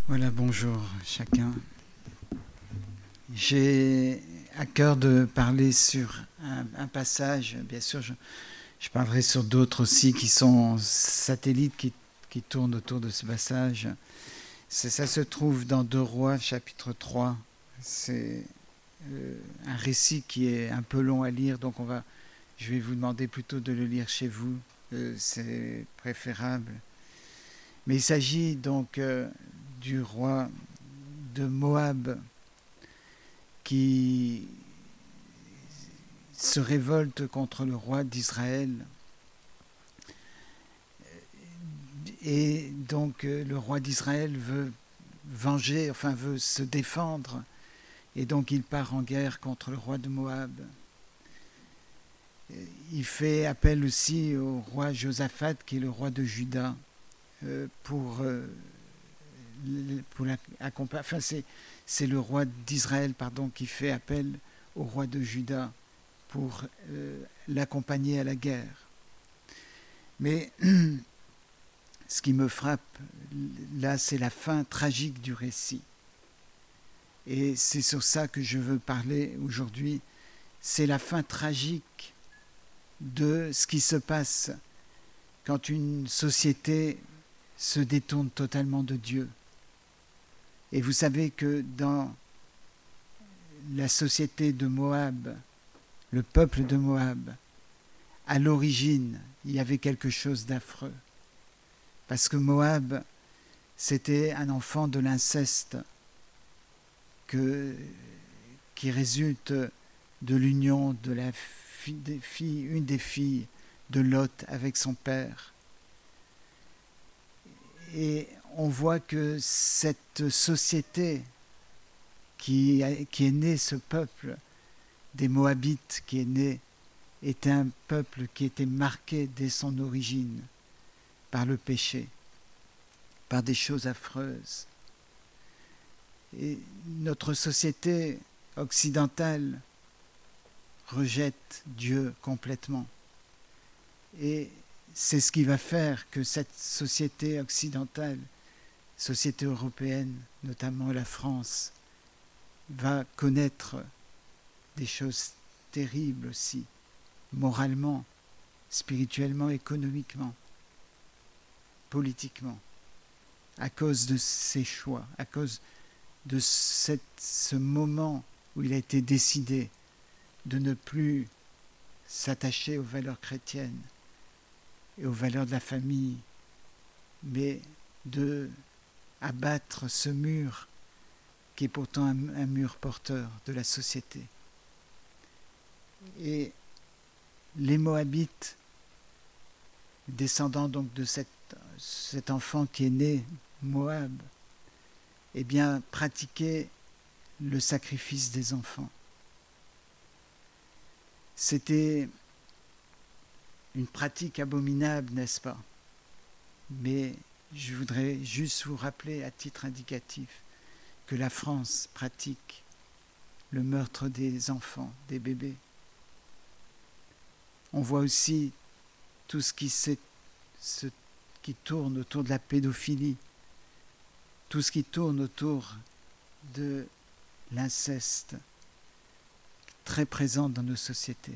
Voilà, bonjour chacun. J'ai à cœur de parler sur un passage, bien sûr je parlerai sur d'autres aussi qui sont satellites qui tournent autour de ce passage. Ça se trouve dans 2 Rois chapitre 3. C'est un récit qui est un peu long à lire, donc je vais vous demander plutôt de le lire chez vous, c'est préférable. Mais il s'agit donc du roi de Moab qui se révolte contre le roi d'Israël. Et donc le roi d'Israël veut veut se défendre. Et donc il part en guerre contre le roi de Moab. Il fait appel aussi au roi Josaphat, qui est le roi de Juda, pour l'accompagner. Enfin, c'est le roi d'Israël, qui fait appel au roi de Juda pour l'accompagner à la guerre. Mais ce qui me frappe, là, c'est la fin tragique du récit. Et c'est sur ça que je veux parler aujourd'hui. C'est la fin tragique de ce qui se passe quand une société se détourne totalement de Dieu. Et vous savez que dans la société de Moab, le peuple de Moab, à l'origine, il y avait quelque chose d'affreux. Parce que Moab, c'était un enfant de l'inceste qui résulte de l'union de une des filles de Lot avec son père. Et on voit que cette société qui est née, ce peuple des Moabites qui est né, était un peuple qui était marqué dès son origine par le péché, par des choses affreuses. Et notre société occidentale rejette Dieu complètement. Et c'est ce qui va faire que cette société occidentale, société européenne, notamment la France, va connaître des choses terribles aussi, moralement, spirituellement, économiquement, politiquement, à cause de ces choix, à cause de ce moment où il a été décidé de ne plus s'attacher aux valeurs chrétiennes et aux valeurs de la famille, mais de abattre ce mur qui est pourtant un mur porteur de la société. Et les Moabites, descendants donc de cet enfant qui est né Moab, eh bien, pratiquaient le sacrifice des enfants. C'était une pratique abominable, n'est-ce pas? Mais je voudrais juste vous rappeler à titre indicatif que la France pratique le meurtre des enfants, des bébés. On voit aussi tout ce qui tourne autour de la pédophilie, tout ce qui tourne autour de l'inceste, très présent dans nos sociétés.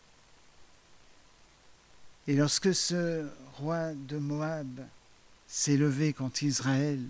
Et lorsque ce roi de Moab s'est levé contre Israël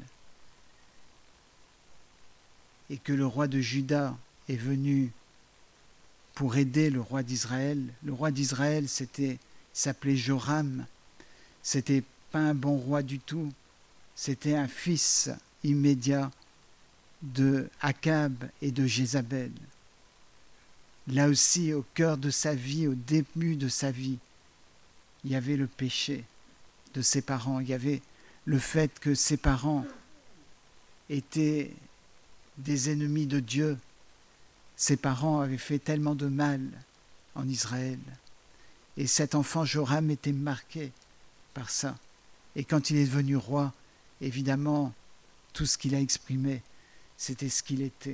et que le roi de Juda est venu pour aider le roi d'Israël s'appelait Joram, c'était pas un bon roi du tout, c'était un fils immédiat de Akab et de Jézabel. Là aussi, au cœur de sa vie, au début de sa vie, il y avait le péché de ses parents, il y avait le fait que ses parents étaient des ennemis de Dieu. Ses parents avaient fait tellement de mal en Israël. Et cet enfant Joram était marqué par ça. Et quand il est devenu roi, évidemment, tout ce qu'il a exprimé, c'était ce qu'il était.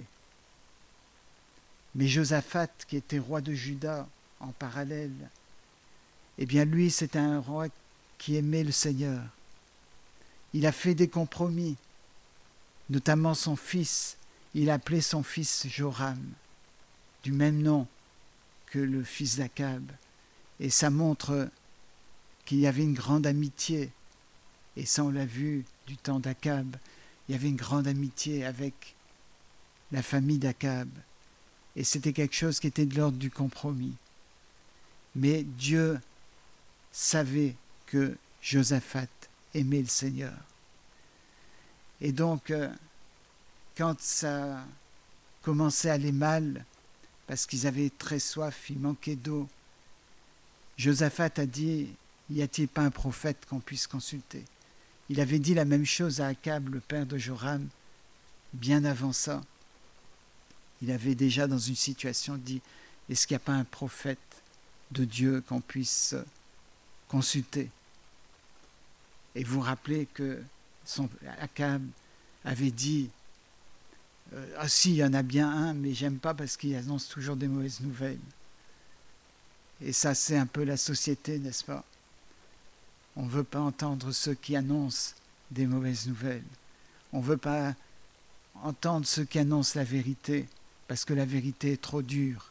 Mais Josaphat, qui était roi de Juda en parallèle, eh bien lui, c'était un roi qui aimait le Seigneur. Il a fait des compromis. notamment son fils. Il appelait son fils Joram, du même nom que le fils d'Akab. Et ça montre qu'il y avait une grande amitié. Et ça, on l'a vu du temps d'Akab. Il y avait une grande amitié avec la famille d'Akab. Et c'était quelque chose qui était de l'ordre du compromis. Mais Dieu savait que Josaphat aimait le Seigneur. Et donc, quand ça commençait à aller mal, parce qu'ils avaient très soif, ils manquaient d'eau, Josaphat a dit, y a-t-il pas un prophète qu'on puisse consulter? Il avait dit la même chose à Akab, le père de Joram, bien avant ça. Il avait déjà dans une situation dit, est-ce qu'il n'y a pas un prophète de Dieu qu'on puisse consulter? Et vous rappelez que Akab avait dit, ah si, il y en a bien un, mais j'aime pas parce qu'il annonce toujours des mauvaises nouvelles. Et ça, c'est un peu la société, n'est-ce pas? On ne veut pas entendre ceux qui annoncent des mauvaises nouvelles. On ne veut pas entendre ceux qui annoncent la vérité, parce que la vérité est trop dure.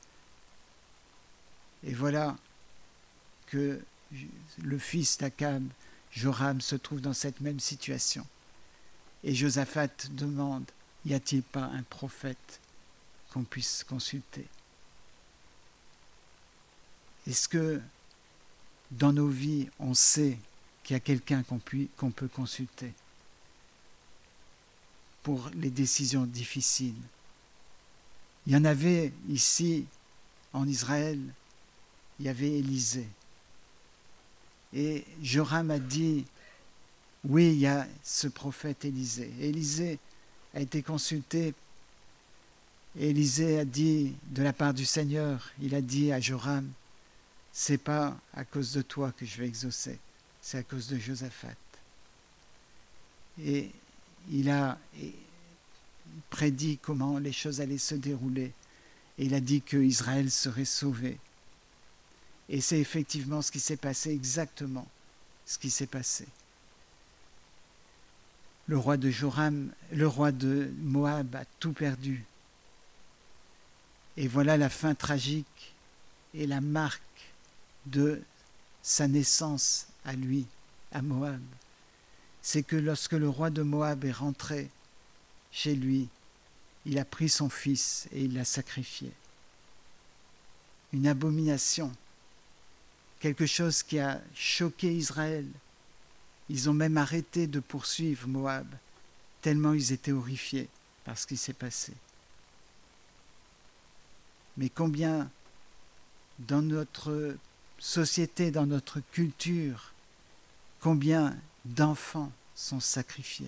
Et voilà que le fils d'Akab, Joram, se trouve dans cette même situation. Et Josaphat demande, y a-t-il pas un prophète qu'on puisse consulter? Est-ce que dans nos vies, on sait qu'il y a quelqu'un qu'on peut consulter pour les décisions difficiles? Il y en avait ici, en Israël, il y avait Élisée. Et Joram a dit, oui, il y a ce prophète Élisée. Élisée a été consulté. Élisée a dit, de la part du Seigneur, il a dit à Joram, c'est pas à cause de toi que je vais exaucer, c'est à cause de Josaphat. Et il a prédit comment les choses allaient se dérouler. Et il a dit qu'Israël serait sauvé. Et c'est effectivement ce qui s'est passé, exactement ce qui s'est passé. Le roi de Moab a tout perdu. Et voilà la fin tragique et la marque de sa naissance à lui, à Moab. C'est que lorsque le roi de Moab est rentré chez lui, il a pris son fils et il l'a sacrifié. Une abomination, quelque chose qui a choqué Israël. Ils ont même arrêté de poursuivre Moab, tellement ils étaient horrifiés par ce qui s'est passé. Mais combien dans notre société, dans notre culture, combien d'enfants sont sacrifiés?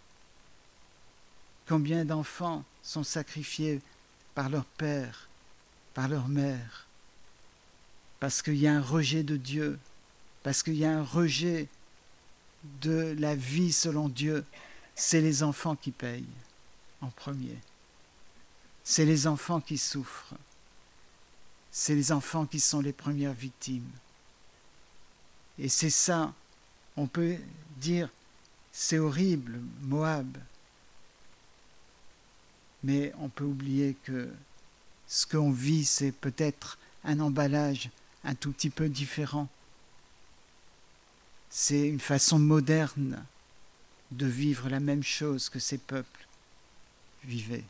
Combien d'enfants sont sacrifiés par leur père, par leur mère, parce qu'il y a un rejet de Dieu, parce qu'il y a un rejet de la vie selon Dieu. C'est les enfants qui payent en premier. C'est les enfants qui souffrent. C'est les enfants qui sont les premières victimes. Et c'est ça, on peut dire, c'est horrible, Moab. Mais on peut oublier que ce qu'on vit, c'est peut-être un emballage un tout petit peu différent. C'est une façon moderne de vivre la même chose que ces peuples vivaient.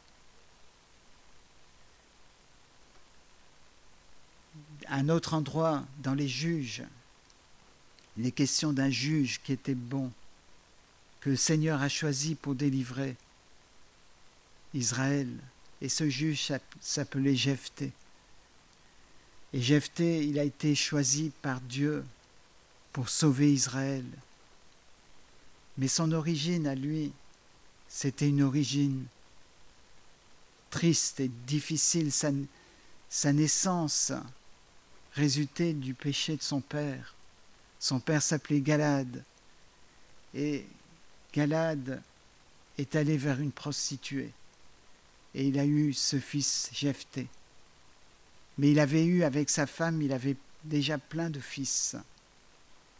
À un autre endroit, dans les juges, il est question d'un juge qui était bon, que le Seigneur a choisi pour délivrer Israël. Et ce juge s'appelait Jephthé. Et Jephthé, il a été choisi par Dieu pour sauver Israël. Mais son origine à lui, c'était une origine triste et difficile. Sa naissance résultait du péché de son père. Son père s'appelait Galad. Et Galad est allé vers une prostituée. Et il a eu ce fils Jephthé. Mais il avait eu avec sa femme, il avait déjà plein de fils.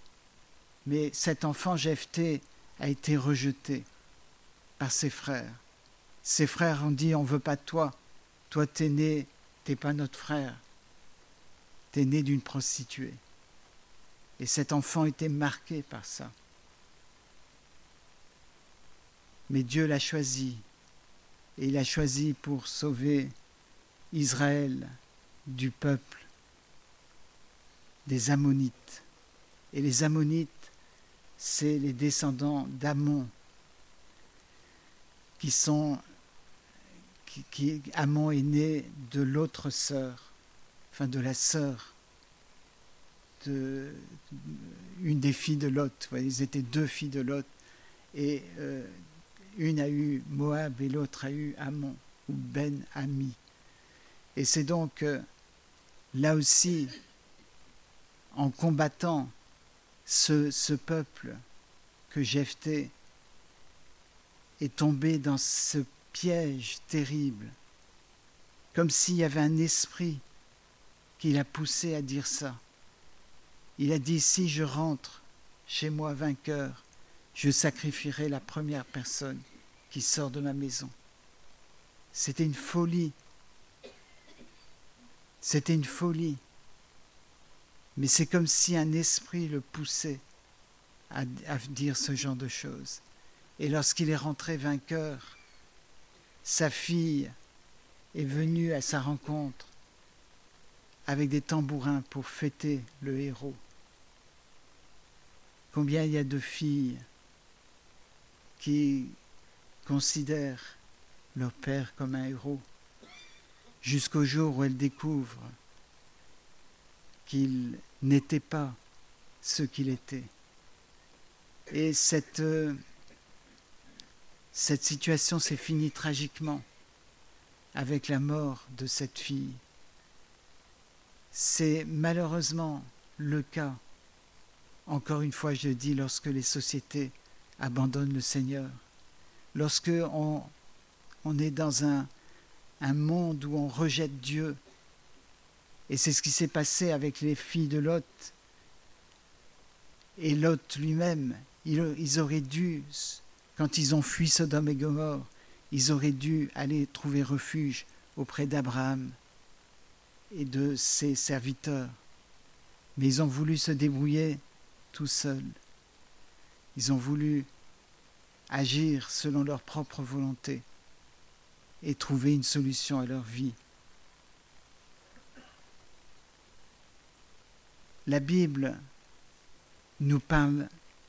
Mais cet enfant Jephthé a été rejeté par ses frères. Ses frères ont dit, on ne veut pas de toi. Toi, t'es pas notre frère. T'es né d'une prostituée. Et cet enfant était marqué par ça. Mais Dieu l'a choisi. Et il a choisi pour sauver Israël du peuple des Ammonites. Et les Ammonites, c'est les descendants d'Amon, Amon est né de l'autre sœur, enfin de la sœur, une des filles de Lot. Ils étaient deux filles de Lot. Et une a eu Moab et l'autre a eu Ammon, ou Ben-Ami. Et c'est donc là aussi, en combattant ce peuple, que Jephthé est tombé dans ce piège terrible, comme s'il y avait un esprit qui l'a poussé à dire ça. Il a dit, si je rentre chez moi vainqueur, je sacrifierai la première personne qui sort de ma maison. C'était une folie. C'était une folie. Mais c'est comme si un esprit le poussait à dire ce genre de choses. Et lorsqu'il est rentré vainqueur, sa fille est venue à sa rencontre avec des tambourins pour fêter le héros. Combien il y a de filles qui considèrent leur père comme un héros, jusqu'au jour où elles découvrent qu'il n'était pas ce qu'il était. Et cette situation s'est finie tragiquement avec la mort de cette fille. C'est malheureusement le cas, encore une fois je dis, lorsque les sociétés abandonnent le Seigneur, lorsque on est dans un monde où on rejette Dieu. Et c'est ce qui s'est passé avec les filles de Lot. Et Lot lui-même, ils auraient dû, quand ils ont fui Sodome et Gomorrhe, ils auraient dû aller trouver refuge auprès d'Abraham et de ses serviteurs. Mais ils ont voulu se débrouiller tout seuls. Ils ont voulu agir selon leur propre volonté et trouver une solution à leur vie. La Bible nous parle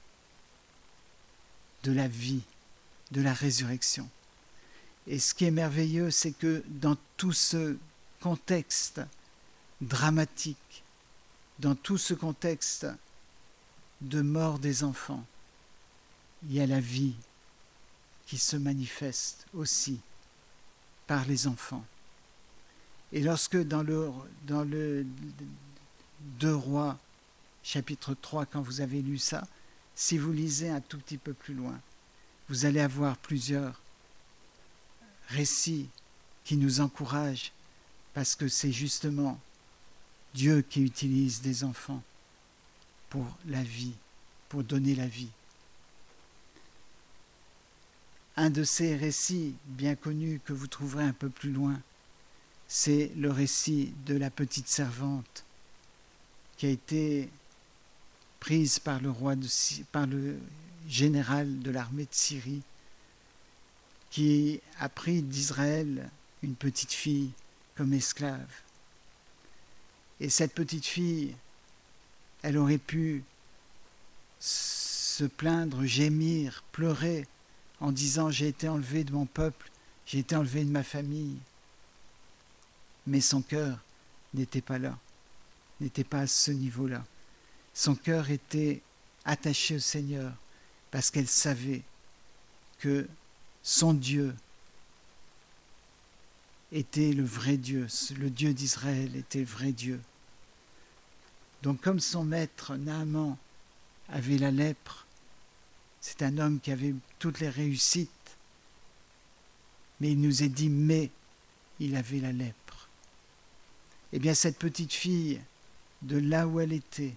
de la vie, de la résurrection. Et ce qui est merveilleux, c'est que dans tout ce contexte dramatique, dans tout ce contexte de mort des enfants, il y a la vie qui se manifeste aussi par les enfants. Et lorsque dans le 2 Rois, chapitre 3, quand vous avez lu ça, si vous lisez un tout petit peu plus loin, vous allez avoir plusieurs récits qui nous encouragent, parce que c'est justement Dieu qui utilise des enfants pour la vie, pour donner la vie. Un de ces récits bien connus que vous trouverez un peu plus loin, c'est le récit de la petite servante qui a été prise par le général de l'armée de Syrie, qui a pris d'Israël une petite fille comme esclave. Et cette petite fille, elle aurait pu se plaindre, gémir, pleurer, en disant « j'ai été enlevée de mon peuple, j'ai été enlevée de ma famille ». Mais son cœur n'était pas là, n'était pas à ce niveau-là. Son cœur était attaché au Seigneur parce qu'elle savait que son Dieu était le vrai Dieu, le Dieu d'Israël était le vrai Dieu. Donc comme son maître Naaman avait la lèpre, c'est un homme qui avait toutes les réussites, mais il nous est dit « mais il avait la lèpre ». Eh bien cette petite fille, de là où elle était,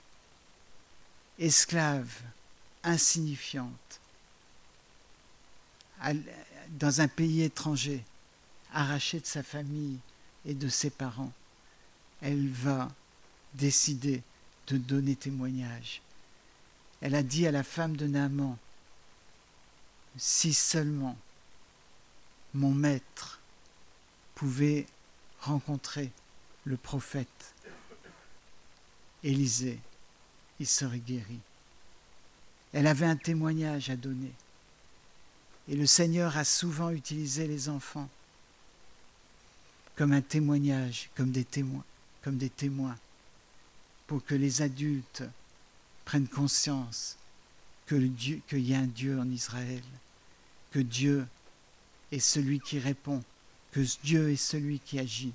esclave, insignifiante, dans un pays étranger, arrachée de sa famille et de ses parents, elle va décider de donner témoignage. Elle a dit à la femme de Naaman, « Si seulement mon maître pouvait rencontrer le prophète Élisée, il serait guéri. » Elle avait un témoignage à donner. Et le Seigneur a souvent utilisé les enfants comme un témoignage, comme des témoins, pour que les adultes prennent conscience qu'il y a un Dieu en Israël, que Dieu est celui qui répond, que Dieu est celui qui agit.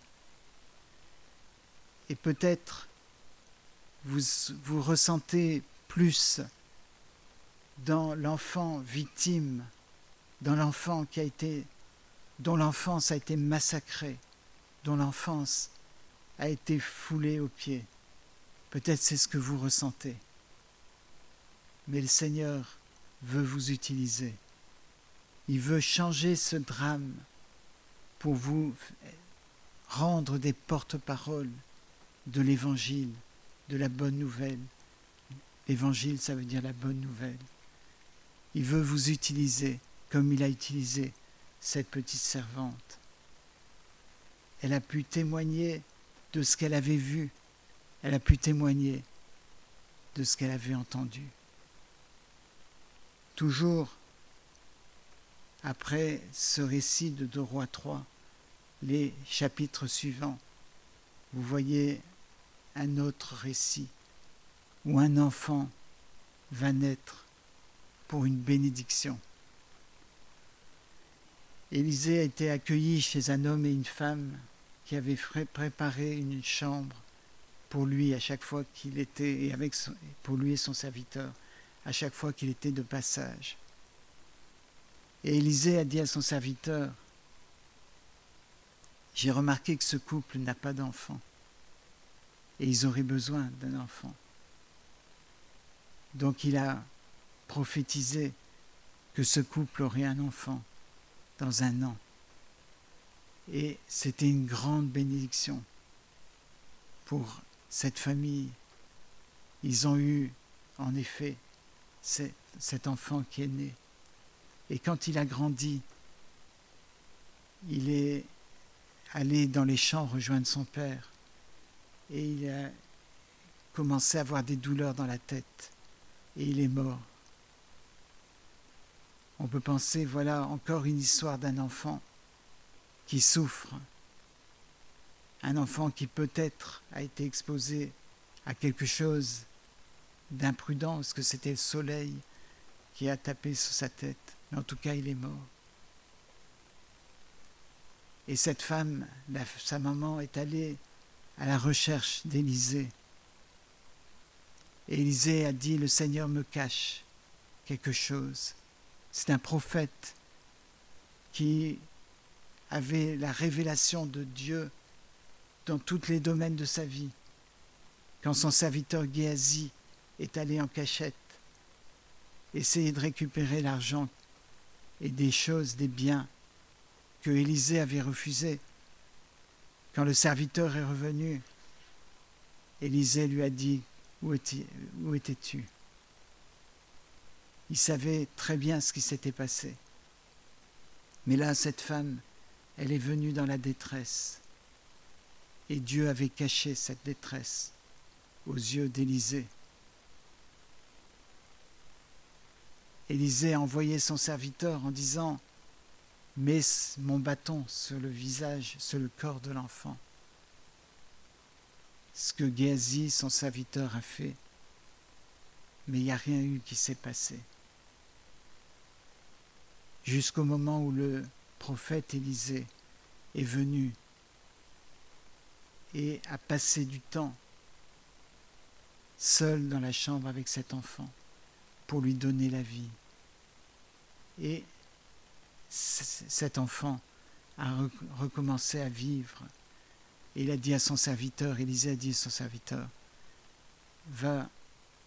Et peut-être vous ressentez plus dans l'enfant victime, dans l'enfant dont l'enfance a été massacrée, dont l'enfance a été foulée aux pieds. Peut-être c'est ce que vous ressentez. Mais le Seigneur veut vous utiliser. Il veut changer ce drame pour vous rendre des porte-paroles de l'Évangile, de la bonne nouvelle. L'Évangile, ça veut dire la bonne nouvelle. Il veut vous utiliser comme il a utilisé cette petite servante. Elle a pu témoigner de ce qu'elle avait vu. Elle a pu témoigner de ce qu'elle avait entendu. Toujours après ce récit de 2 Rois 3, les chapitres suivants, vous voyez un autre récit où un enfant va naître pour une bénédiction. Élisée a été accueilli chez un homme et une femme qui avaient préparé une chambre pour lui à chaque fois qu'il était, pour lui et son serviteur, à chaque fois qu'il était de passage. Et Élisée a dit à son serviteur, « J'ai remarqué que ce couple n'a pas d'enfant et ils auraient besoin d'un enfant. » Donc il a prophétisé que ce couple aurait un enfant dans 1 an. Et c'était une grande bénédiction pour cette famille. Ils ont eu, en effet, cet enfant qui est né. Et quand il a grandi, il est allé dans les champs rejoindre son père. Et il a commencé à avoir des douleurs dans la tête. Et il est mort. On peut penser, voilà encore une histoire d'un enfant qui souffre. Un enfant qui peut-être a été exposé à quelque chose d'imprudent, parce que c'était le soleil qui a tapé sur sa tête. Mais en tout cas, il est mort. Et cette femme, sa maman, est allée à la recherche d'Élisée. Et Élisée a dit, « Le Seigneur me cache quelque chose. » C'est un prophète qui avait la révélation de Dieu dans tous les domaines de sa vie. Quand son serviteur Géasi est allé en cachette, essayer de récupérer l'argent et des choses, des biens que Élisée avait refusés. Quand le serviteur est revenu, Élisée lui a dit, « Où étais-tu » Il savait très bien ce qui s'était passé. Mais là, cette femme, elle est venue dans la détresse. Et Dieu avait caché cette détresse aux yeux d'Élisée. Élisée a envoyé son serviteur en disant, « Mets mon bâton sur le visage, sur le corps de l'enfant. » Ce que Géasi, son serviteur, a fait. Mais il n'y a rien eu qui s'est passé. Jusqu'au moment où le prophète Élisée est venu et a passé du temps seul dans la chambre avec cet enfant pour lui donner la vie. Et cet enfant a recommencé à vivre. Et il a dit à son serviteur, Élisée a dit à son serviteur, « Va,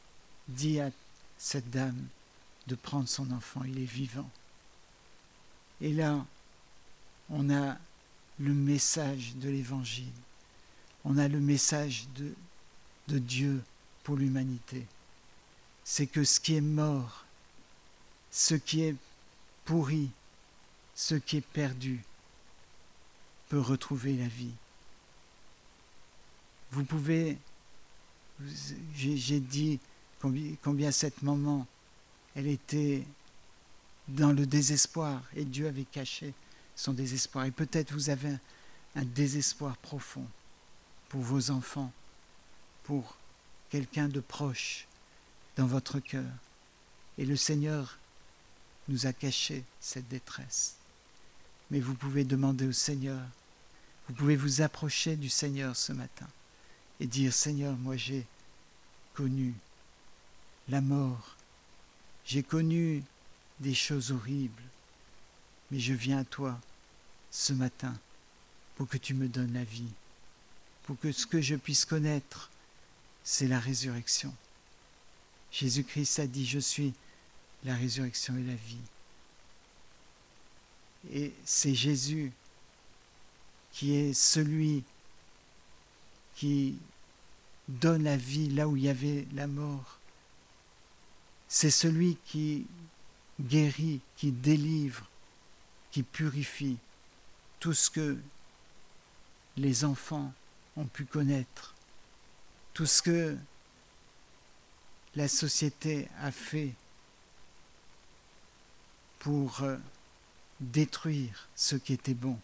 dis à cette dame de prendre son enfant, il est vivant. » Et là, on a le message de l'Évangile. On a le message de Dieu pour l'humanité. C'est que ce qui est mort, ce qui est pourri, ce qui est perdu, peut retrouver la vie. Vous pouvez, j'ai dit combien cette maman, elle était dans le désespoir et Dieu avait caché son désespoir. Et peut-être vous avez un désespoir profond pour vos enfants, pour quelqu'un de proche dans votre cœur. Et le Seigneur nous a caché cette détresse. Mais vous pouvez demander au Seigneur, vous pouvez vous approcher du Seigneur ce matin et dire, Seigneur, moi j'ai connu la mort, j'ai connu des choses horribles, mais je viens à toi ce matin pour que tu me donnes la vie, pour que ce que je puisse connaître, c'est la résurrection. Jésus-Christ a dit, je suis la résurrection et la vie. Et c'est Jésus qui est celui qui donne la vie là où il y avait la mort. C'est celui qui guérit, qui délivre, qui purifie tout ce que les enfants ont pu connaître, tout ce que la société a fait pour détruire ce qui était bon.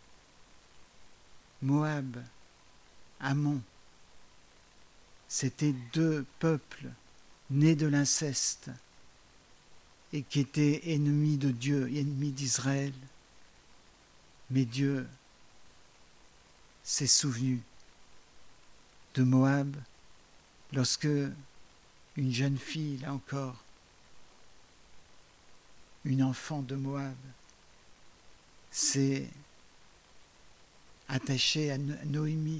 Moab, Ammon, c'était deux peuples nés de l'inceste et qui étaient ennemis de Dieu, ennemis d'Israël. Mais Dieu s'est souvenu de Moab lorsque une jeune fille, là encore, une enfant de Moab, s'est attachée à Naomi,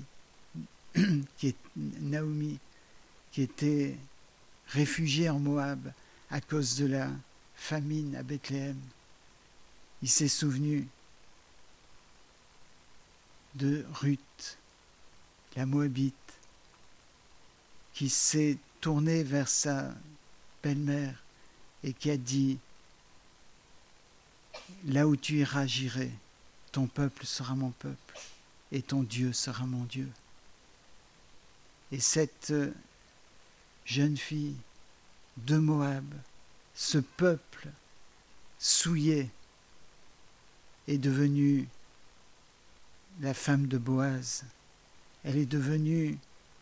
qui était réfugiée en Moab à cause de la famine à Bethléem. Il s'est souvenu de Ruth, la Moabite, qui s'est tournée vers sa belle-mère et qui a dit, là où tu iras, j'irai, ton peuple sera mon peuple et ton Dieu sera mon Dieu. Et cette jeune fille de Moab, ce peuple souillé, est devenue la femme de Boaz. Elle est devenue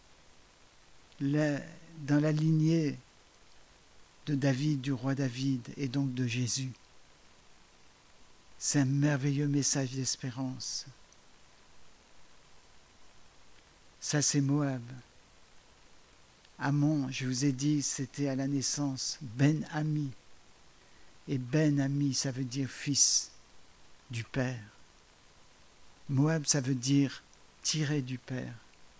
dans la lignée de David, du roi David, et donc de Jésus. C'est un merveilleux message d'espérance. Ça, c'est Moab. Ammon, je vous ai dit, c'était à la naissance Ben-Ami. Et Ben-Ami, ça veut dire fils du Père. Moab, ça veut dire tiré du Père.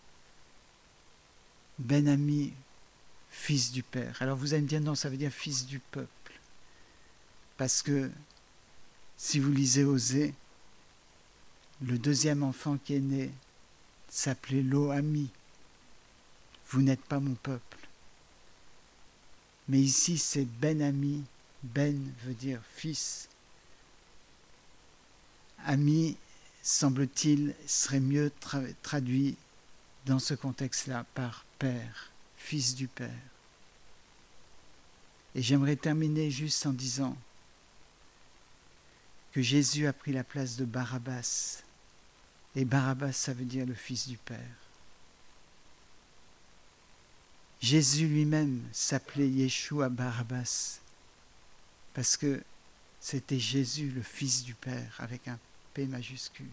Ben-Ami, fils du Père. Alors vous allez me dire, non, ça veut dire fils du peuple. Parce que si vous lisez Osée, le deuxième enfant qui est né s'appelait Lo-Ami. Vous n'êtes pas mon peuple. Mais ici, c'est Ben-Ami. Ben veut dire fils. Ami, semble-t-il, serait mieux traduit dans ce contexte-là par père, fils du Père. Et j'aimerais terminer juste en disant que Jésus a pris la place de Barabbas. Et Barabbas, ça veut dire le fils du Père. Jésus lui-même s'appelait Yeshua Barabbas parce que c'était Jésus, le fils du Père, avec un P majuscule.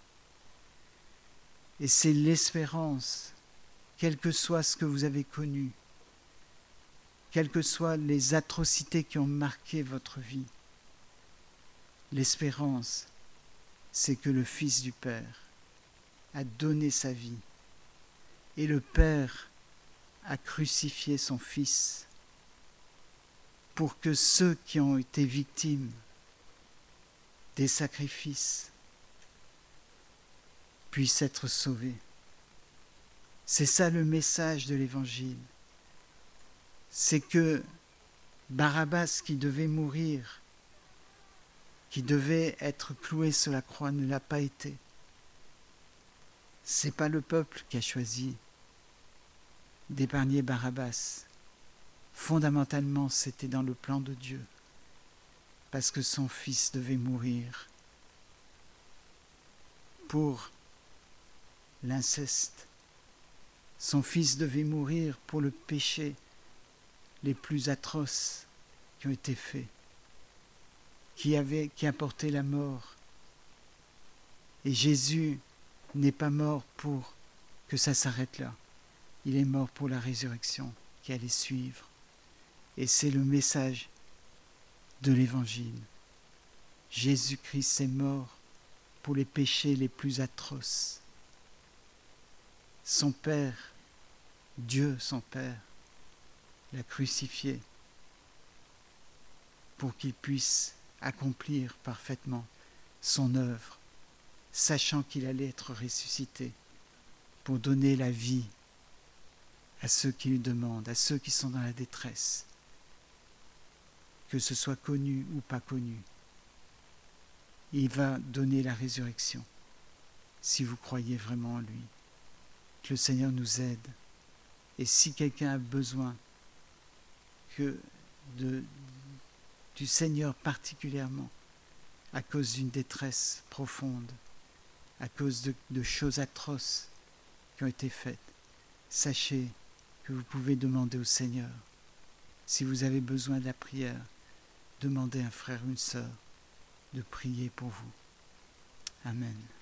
Et c'est l'espérance, quel que soit ce que vous avez connu, quelles que soient les atrocités qui ont marqué votre vie. L'espérance, c'est que le Fils du Père a donné sa vie et le Père a crucifié son Fils pour que ceux qui ont été victimes des sacrifices, puissent être sauvés. C'est ça le message de l'Évangile. C'est que Barabbas, qui devait mourir, qui devait être cloué sur la croix, ne l'a pas été. C'est pas le peuple qui a choisi d'épargner Barabbas. Fondamentalement, c'était dans le plan de Dieu, parce que son fils devait mourir pour l'inceste. Son fils devait mourir pour le péché les plus atroces qui ont été faits, qui apportaient la mort. Et Jésus n'est pas mort pour que ça s'arrête là. Il est mort pour la résurrection qui allait suivre. Et c'est le message de l'Évangile. Jésus-Christ est mort pour les péchés les plus atroces. Son Père, Dieu son Père, l'a crucifié pour qu'il puisse accomplir parfaitement son œuvre, sachant qu'il allait être ressuscité pour donner la vie à ceux qui lui demandent, à ceux qui sont dans la détresse, que ce soit connu ou pas connu. Il va donner la résurrection si vous croyez vraiment en lui. Que le Seigneur nous aide. Et si quelqu'un a besoin du Seigneur particulièrement, à cause d'une détresse profonde, à cause de choses atroces qui ont été faites, sachez que vous pouvez demander au Seigneur. Si vous avez besoin de la prière, demandez à un frère ou une sœur de prier pour vous. Amen.